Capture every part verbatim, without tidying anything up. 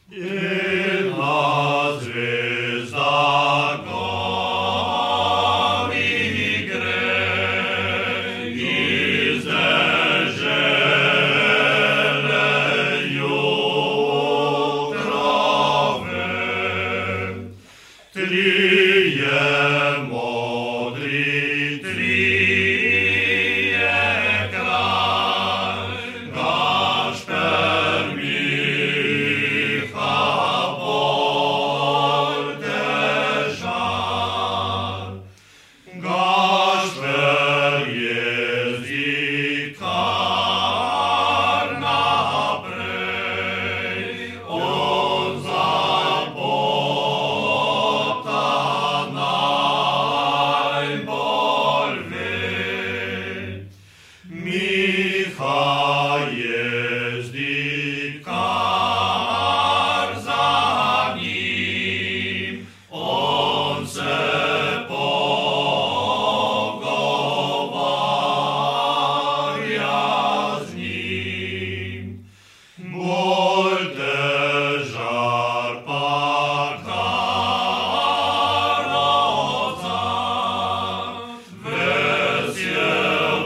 Jedna zvezda gori gre, iz dežele jutrove. Trije modri, trije kralj, Gašper, Miha, Boltežar. Gašper jezdi kar naprej, on zabota najbolj ve. Miha jezdi kar za njim, on se pogovarja z njim. Boltežar pa karoca, ves je v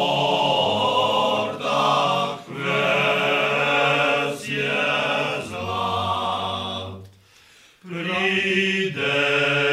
portah, ves je zlat. Pride